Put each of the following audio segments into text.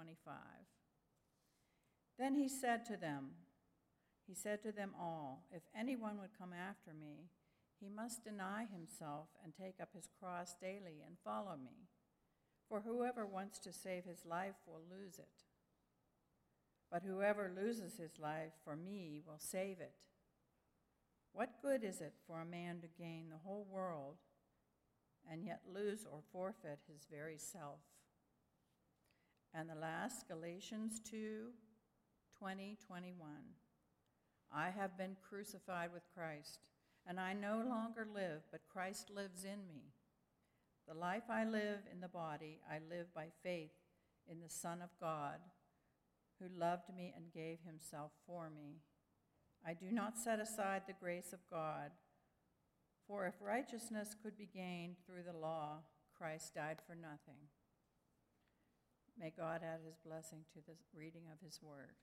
25. Then he said to them all, "If anyone would come after me, he must deny himself and take up his cross daily and follow me. For whoever wants to save his life will lose it. But whoever loses his life for me will save it. What good is it for a man to gain the whole world and yet lose or forfeit his very self?" And the last, Galatians 2:20-21. "I have been crucified with Christ, and I no longer live, but Christ lives in me. The life I live in the body, I live by faith in the Son of God, who loved me and gave himself for me. I do not set aside the grace of God, for if righteousness could be gained through the law, Christ died for nothing." May God add his blessing to the reading of his word.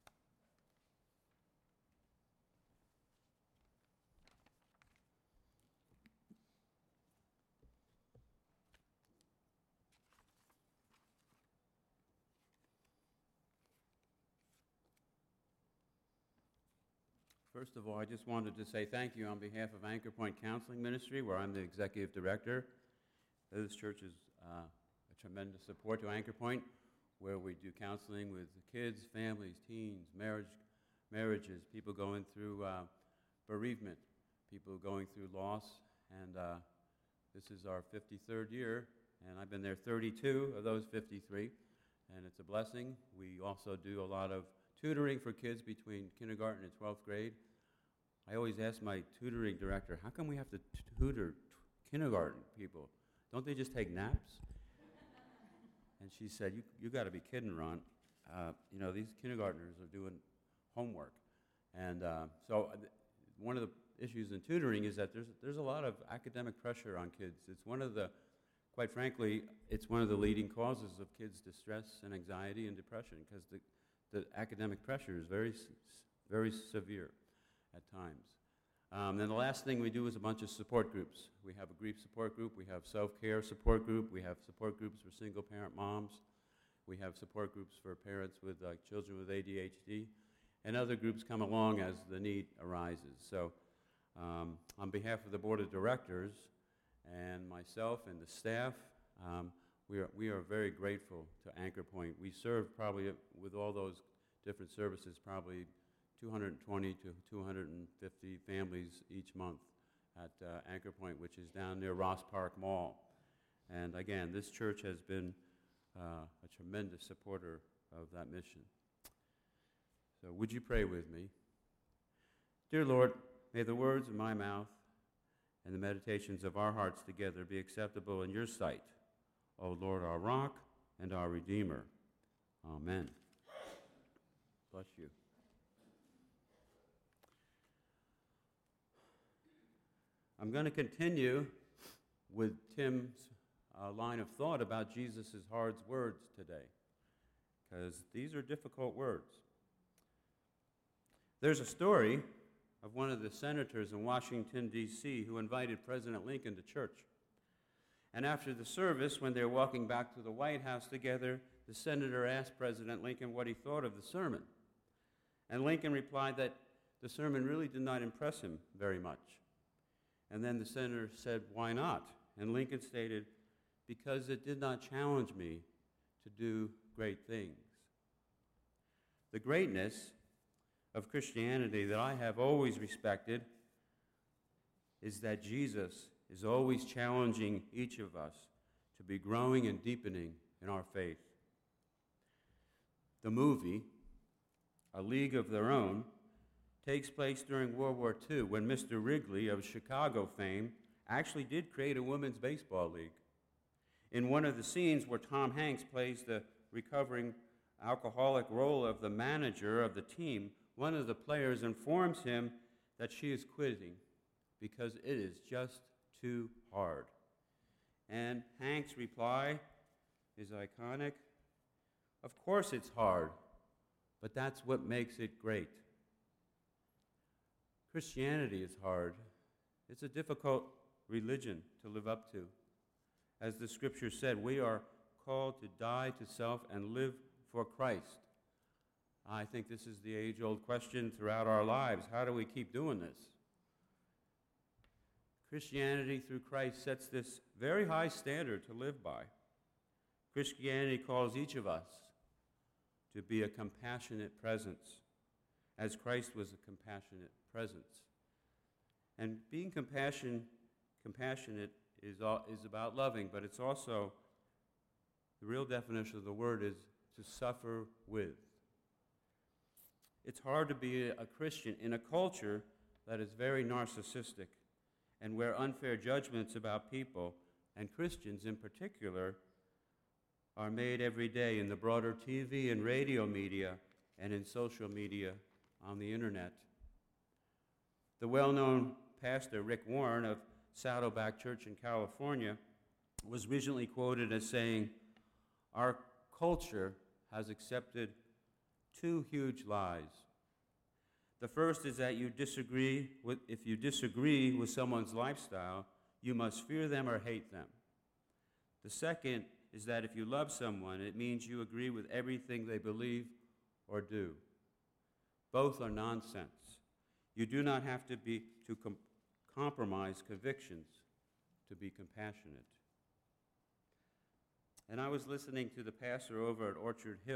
First of all, I just wanted to say thank you on behalf of Anchor Point Counseling Ministry, where I'm the executive director. This church is a tremendous support to Anchor Point, where we do counseling with kids, families, teens, marriages, people going through bereavement, people going through loss, and this is our 53rd year, and I've been there 32 of those 53, and it's a blessing. We also do a lot of tutoring for kids between kindergarten and 12th grade. I always ask my tutoring director, how come we have to tutor kindergarten people? Don't they just take naps? And she said, you got to be kidding, Ron. These kindergartners are doing homework. And so one of the issues in tutoring is that there's a lot of academic pressure on kids. It's quite frankly, it's one of the leading causes of kids' distress and anxiety and depression, because the academic pressure is very, very severe at times. Then the last thing we do is a bunch of support groups. We have a grief support group, we have self-care support group, we have support groups for single-parent moms, we have support groups for parents with children with ADHD, and other groups come along as the need arises. So on behalf of the board of directors and myself and the staff, we are very grateful to Anchor Point. We serve probably, with all those different services, probably 220 to 250 families each month at Anchor Point, which is down near Ross Park Mall. And again, this church has been a tremendous supporter of that mission. So would you pray with me? Dear Lord, may the words of my mouth and the meditations of our hearts together be acceptable in your sight, O Lord, our rock and our Redeemer. Amen. Bless you. I'm going to continue with Tim's line of thought about Jesus' hard words today, because these are difficult words. There's a story of one of the senators in Washington, D.C., who invited President Lincoln to church. And after the service, when they were walking back to the White House together, the senator asked President Lincoln what he thought of the sermon. And Lincoln replied that the sermon really did not impress him very much. And then the senator said, "Why not?" And Lincoln stated, "Because it did not challenge me to do great things." The greatness of Christianity that I have always respected is that Jesus is always challenging each of us to be growing and deepening in our faith. The movie, A League of Their Own, takes place during World War II, when Mr. Wrigley of Chicago fame actually did create a women's baseball league. In one of the scenes where Tom Hanks plays the recovering alcoholic role of the manager of the team, one of the players informs him that she is quitting because it is just too hard. And Hanks' reply is iconic. "Of course it's hard, but that's what makes it great." Christianity is hard. It's a difficult religion to live up to. As the scripture said, we are called to die to self and live before Christ? I think this is the age-old question throughout our lives. How do we keep doing this? Christianity through Christ sets this very high standard to live by. Christianity calls each of us to be a compassionate presence, as Christ was a compassionate presence. And being compassionate is about loving, but it's also, the real definition of the word is to suffer with. It's hard to be a Christian in a culture that is very narcissistic and where unfair judgments about people, and Christians in particular, are made every day in the broader TV and radio media and in social media on the internet. The well-known pastor Rick Warren of Saddleback Church in California was recently quoted as saying, "Our culture has accepted two huge lies. The first is that if you disagree with someone's lifestyle, you must fear them or hate them. The second is that if you love someone, it means you agree with everything they believe or do. Both are nonsense. You do not have to compromise convictions to be compassionate." And I was listening to the pastor over at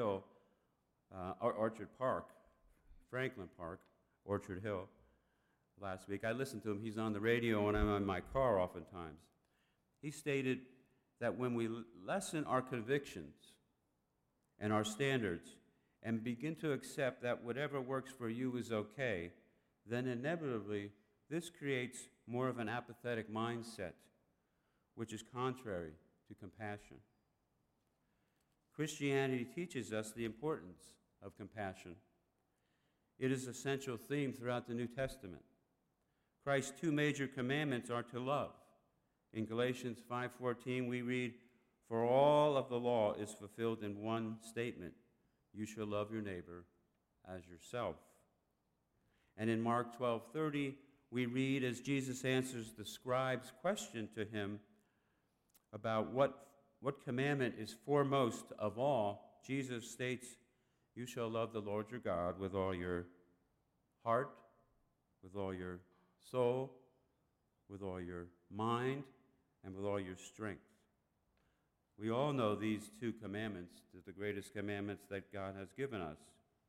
Orchard Park, Franklin Park, Orchard Hill, last week. I listened to him. He's on the radio when I'm in my car oftentimes. He stated that when we lessen our convictions and our standards and begin to accept that whatever works for you is okay, then inevitably this creates more of an apathetic mindset, which is contrary to compassion. Christianity teaches us the importance of compassion. It is a central theme throughout the New Testament. Christ's two major commandments are to love. In Galatians 5:14 we read, "For all of the law is fulfilled in one statement, you shall love your neighbor as yourself." And in Mark 12:30 we read, as Jesus answers the scribe's question to him about what commandment is foremost of all, Jesus states, "You shall love the Lord your God with all your heart, with all your soul, with all your mind, and with all your strength." We all know these two commandments are the greatest commandments that God has given us.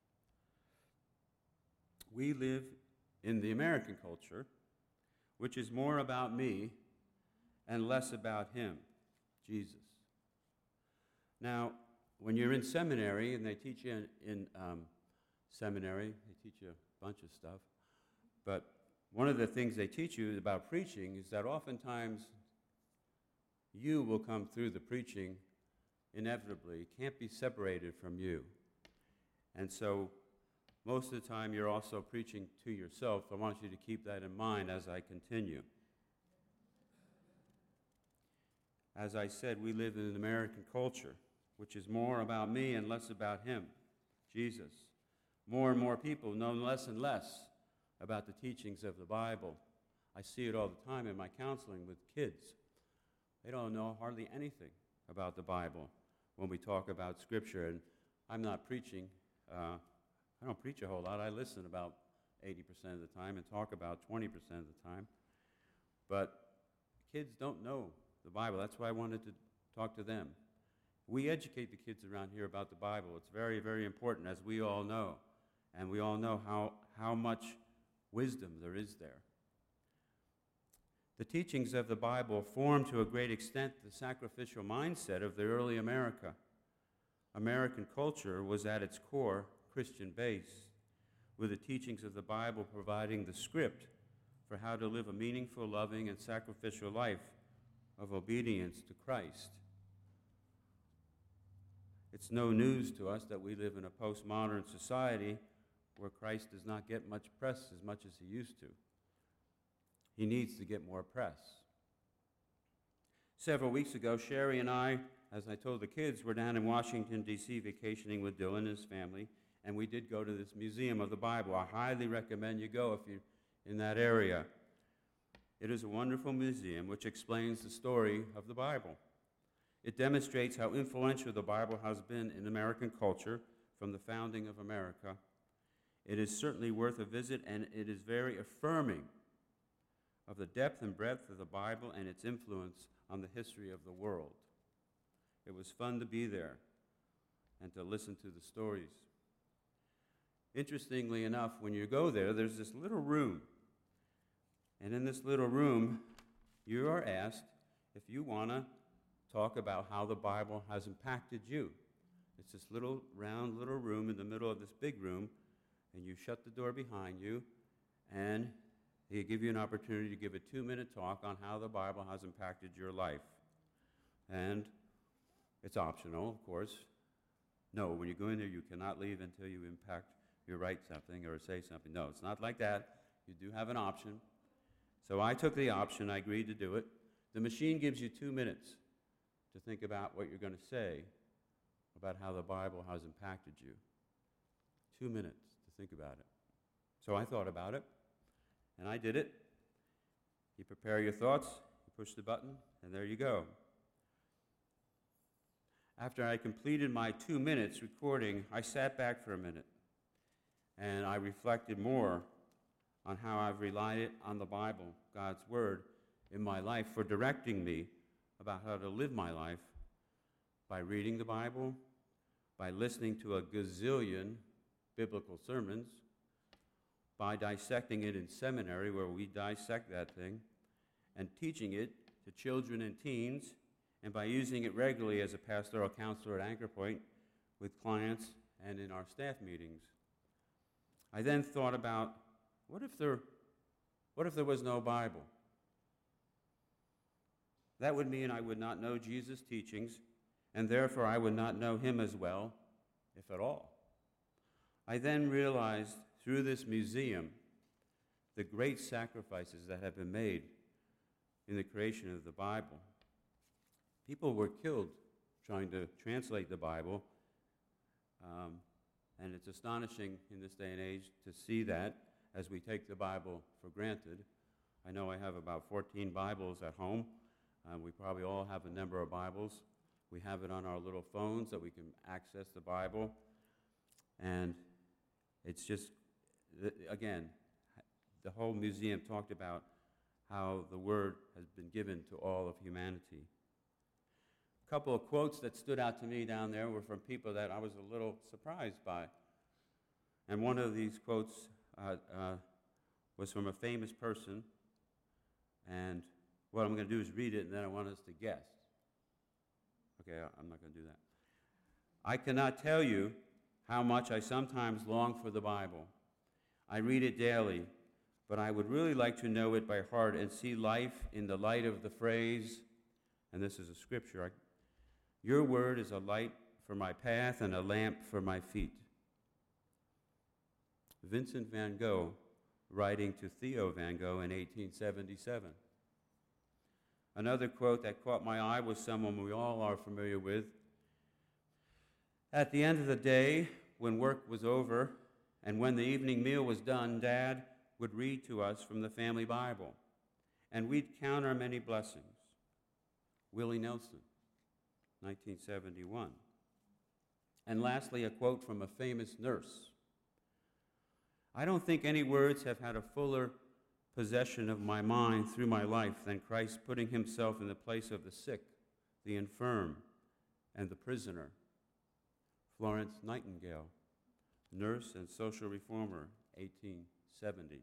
We live in the American culture, which is more about me and less about him, Jesus. Now, when you're in seminary, and they teach you in seminary, they teach you a bunch of stuff, but one of the things they teach you about preaching is that oftentimes you will come through the preaching inevitably. It can't be separated from you. And so most of the time you're also preaching to yourself. I want you to keep that in mind as I continue. As I said, we live in an American culture, which is more about me and less about him, Jesus. More and more people know less and less about the teachings of the Bible. I see it all the time in my counseling with kids. They don't know hardly anything about the Bible when we talk about Scripture. And I'm not preaching. I don't preach a whole lot. I listen about 80% of the time and talk about 20% of the time. But kids don't know the Bible. That's why I wanted to talk to them. We educate the kids around here about the Bible. It's very, very important, as we all know. And we all know how much wisdom there is there. The teachings of the Bible form to a great extent the sacrificial mindset of the early America. American culture was at its core Christian base, with the teachings of the Bible providing the script for how to live a meaningful, loving, and sacrificial life of obedience to Christ. It's no news to us that we live in a postmodern society where Christ does not get much press as much as he used to. He needs to get more press. Several weeks ago, Sherry and I, as I told the kids, were down in Washington, D.C. vacationing with Dylan and his family, and we did go to this Museum of the Bible. I highly recommend you go if you're in that area. It is a wonderful museum which explains the story of the Bible. It demonstrates how influential the Bible has been in American culture from the founding of America. It is certainly worth a visit, and it is very affirming of the depth and breadth of the Bible and its influence on the history of the world. It was fun to be there and to listen to the stories. Interestingly enough, when you go there, there's this little room. And in this little room, you are asked if you want to talk about how the Bible has impacted you. It's this little round little room in the middle of this big room, and you shut the door behind you, and they give you an opportunity to give a 2-minute talk on how the Bible has impacted your life. And it's optional, of course. No, when you go in there, you cannot leave until you write something or say something. No, it's not like that. You do have an option. So I took the option. I agreed to do it. The machine gives you 2 minutes to think about what you're going to say about how the Bible has impacted you. 2 minutes to think about it. So I thought about it, and I did it. You prepare your thoughts, you push the button, and there you go. After I completed my 2 minutes recording, I sat back for a minute, and I reflected more on how I've relied on the Bible, God's Word, in my life for directing me about how to live my life by reading the Bible, by listening to a gazillion biblical sermons, by dissecting it in seminary where we dissect that thing, and teaching it to children and teens, and by using it regularly as a pastoral counselor at Anchor Point with clients and in our staff meetings. I then thought about, what if there was no Bible? That would mean I would not know Jesus' teachings, and therefore I would not know him as well, if at all. I then realized through this museum the great sacrifices that have been made in the creation of the Bible. People were killed trying to translate the Bible, and it's astonishing in this day and age to see that as we take the Bible for granted. I know I have about 14 Bibles at home. We probably all have a number of Bibles. We have it on our little phones that we can access the Bible. And it's just, again, the whole museum talked about how the Word has been given to all of humanity. A couple of quotes that stood out to me down there were from people that I was a little surprised by. And one of these quotes was from a famous person, and what I'm going to do is read it, and then I want us to guess. Okay, I'm not going to do that. I cannot tell you how much I sometimes long for the Bible. I read it daily, but I would really like to know it by heart and see life in the light of the phrase, and this is a scripture, your word is a light for my path and a lamp for my feet. Vincent van Gogh, writing to Theo van Gogh in 1877. Another quote that caught my eye was someone we all are familiar with. At the end of the day, when work was over and when the evening meal was done, Dad would read to us from the family Bible, and we'd count our many blessings. Willie Nelson, 1971. And lastly, a quote from a famous nurse. I don't think any words have had a fuller possession of my mind through my life than Christ putting himself in the place of the sick, the infirm, and the prisoner. Florence Nightingale, nurse and social reformer, 1870.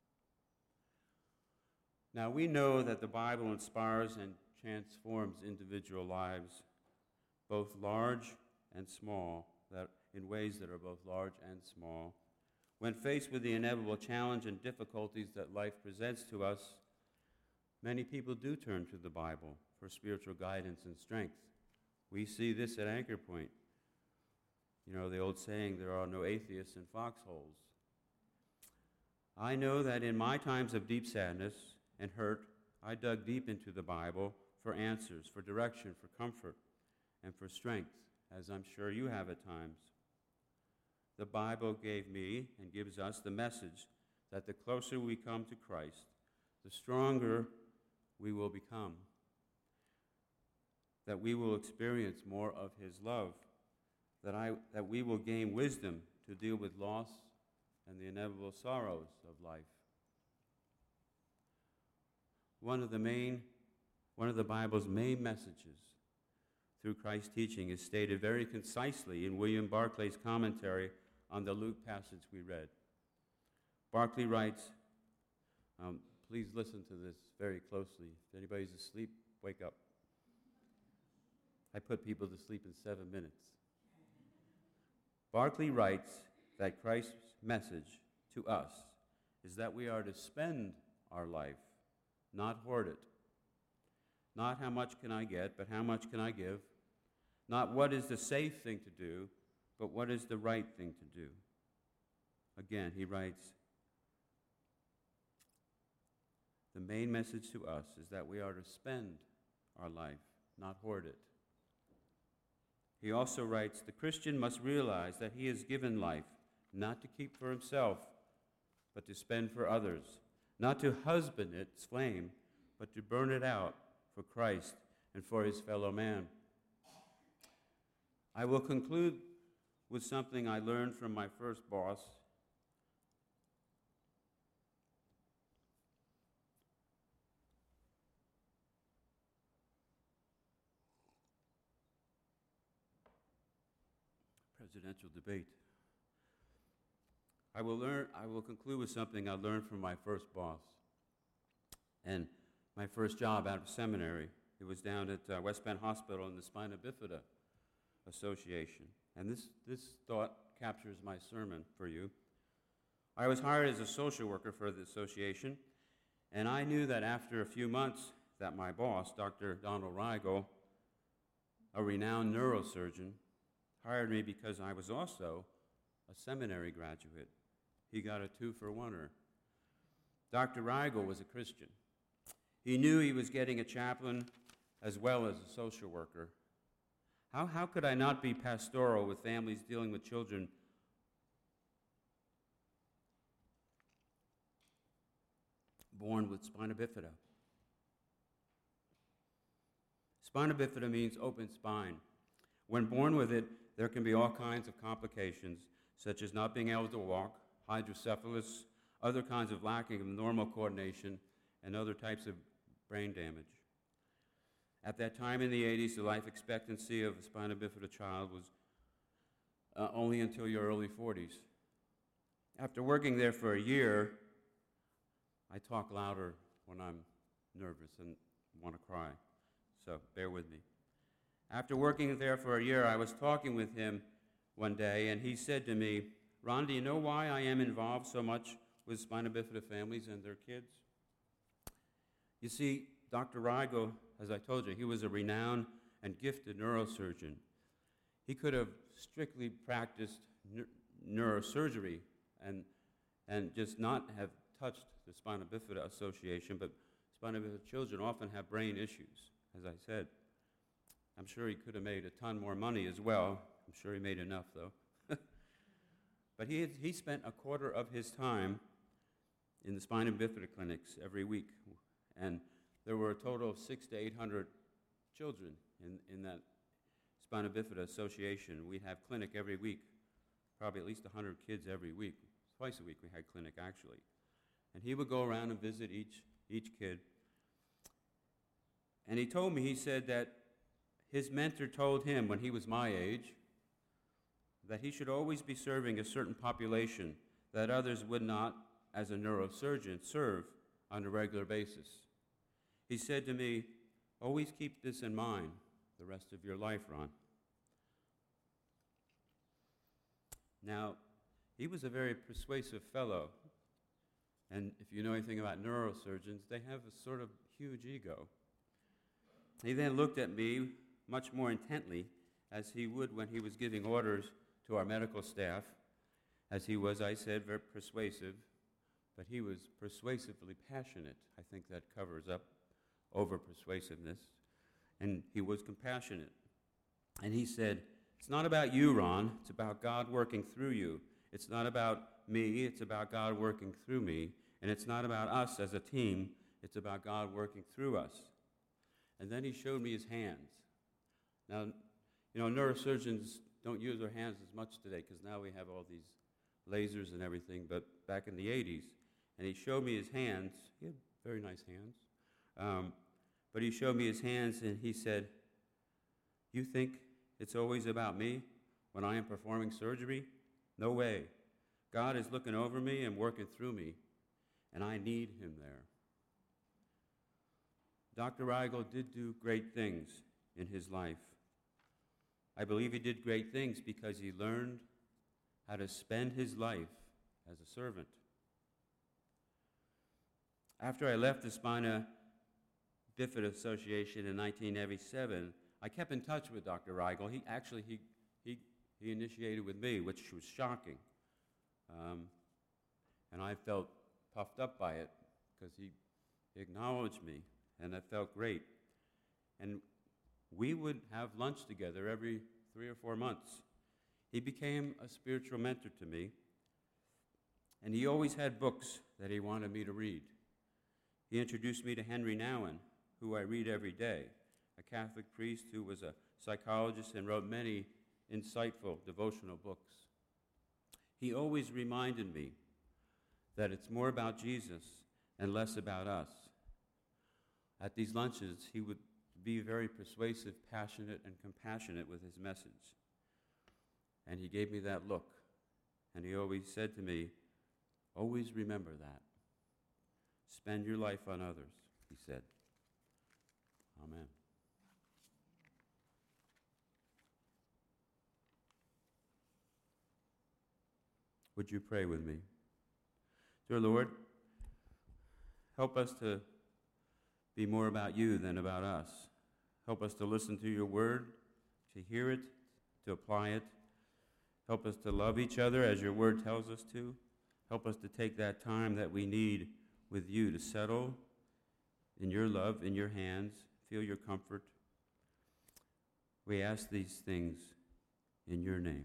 Now, we know that the Bible inspires and transforms individual lives, both large and small, that in ways that are both large and small. When faced with the inevitable challenge and difficulties that life presents to us, many people do turn to the Bible for spiritual guidance and strength. We see this at Anchor Point. You know, the old saying, there are no atheists in foxholes. I know that in my times of deep sadness and hurt, I dug deep into the Bible for answers, for direction, for comfort, and for strength, as I'm sure you have at times. The Bible gave me and gives us the message that the closer we come to Christ, the stronger we will become. that we will experience more of his love, that we will gain wisdom to deal with loss and the inevitable sorrows of life. One of the Bible's main messages through Christ's teaching is stated very concisely in William Barclay's commentary on the Luke passage we read. Barclay writes, please listen to this very closely. If anybody's asleep, wake up. I put people to sleep in 7 minutes. Barclay writes that Christ's message to us is that we are to spend our life, not hoard it. Not how much can I get, but how much can I give. Not what is the safe thing to do, but what is the right thing to do. Again, he writes, the main message to us is that we are to spend our life, not hoard it. He also writes, the Christian must realize that he is given life, not to keep for himself, but to spend for others, not to husband its flame, but to burn it out for Christ and for his fellow man. I will conclude with something I learned from my first boss. Presidential debate. I will conclude with something I learned from my first boss. And my first job out of seminary, it was down at West Bend Hospital in the Spina Bifida Association. And this thought captures my sermon for you. I was hired as a social worker for the association, and I knew that after a few months that my boss, Dr. Donald Rigel, a renowned neurosurgeon, hired me because I was also a seminary graduate. He got a 2-for-1-er. Dr. Rigel was a Christian. He knew he was getting a chaplain as well as a social worker. How could I not be pastoral with families dealing with children born with spina bifida? Spina bifida means open spine. When born with it, there can be all kinds of complications, such as not being able to walk, hydrocephalus, other kinds of lacking of normal coordination, and other types of brain damage. At that time in the 80s, the life expectancy of a spina bifida child was only until your early 40s. After working there for a year, I talk louder when I'm nervous and want to cry, so bear with me. After working there for a year, I was talking with him one day, and he said to me, Ron, do you know why I am involved so much with spina bifida families and their kids? You see, Dr. Rigel, as I told you, he was a renowned and gifted neurosurgeon. He could have strictly practiced neurosurgery and just not have touched the Spina Bifida Association, but spina bifida children often have brain issues, as I said. I'm sure he could have made a ton more money as well. I'm sure he made enough, though. But he spent a quarter of his time in the spina bifida clinics every week, and there were a total of 600 to 800 children in that Spina Bifida Association. We'd have clinic every week, probably at least 100 kids every week. Twice a week we had clinic, actually. And he would go around and visit each kid. And he told me, he said that his mentor told him when he was my age that he should always be serving a certain population that others would not, as a neurosurgeon, serve on a regular basis. He said to me, always keep this in mind the rest of your life, Ron. Now, he was a very persuasive fellow, and if you know anything about neurosurgeons, they have a sort of huge ego. He then looked at me much more intently, as he would when he was giving orders to our medical staff, as he was, I said, very persuasive, but he was persuasively passionate. I think that covers up over-persuasiveness, and he was compassionate. And he said, it's not about you, Ron, it's about God working through you. It's not about me, it's about God working through me. And it's not about us as a team, it's about God working through us. And then he showed me his hands. Now, neurosurgeons don't use their hands as much today because now we have all these lasers and everything, but back in the 80s, and he showed me his hands. He had very nice hands. But he showed me his hands, and he said, "You think it's always about me when I am performing surgery? No way. God is looking over me and working through me, and I need him there." Dr. Rigel did do great things in his life. I believe he did great things because he learned how to spend his life as a servant. After I left the Spina Bifida Association in 1987, I kept in touch with Dr. Rigel. He initiated with me, which was shocking. And I felt puffed up by it because he acknowledged me, and that felt great. And we would have lunch together every 3 or 4 months. He became a spiritual mentor to me, and he always had books that he wanted me to read. He introduced me to Henry Nouwen, who I read every day, a Catholic priest who was a psychologist and wrote many insightful devotional books. He always reminded me that it's more about Jesus and less about us. At these lunches, he would be very persuasive, passionate, and compassionate with his message. And he gave me that look, and he always said to me, "Always remember that. Spend your life on others," he said. Amen. Would you pray with me? Dear Lord, help us to be more about you than about us. Help us to listen to your word, to hear it, to apply it. Help us to love each other as your word tells us to. Help us to take that time that we need with you to settle in your love, in your hands, feel your comfort. We ask these things in your name.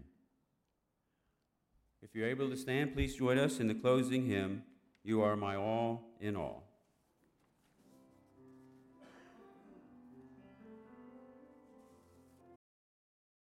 If you're able to stand, please join us in the closing hymn, "You Are My All in All."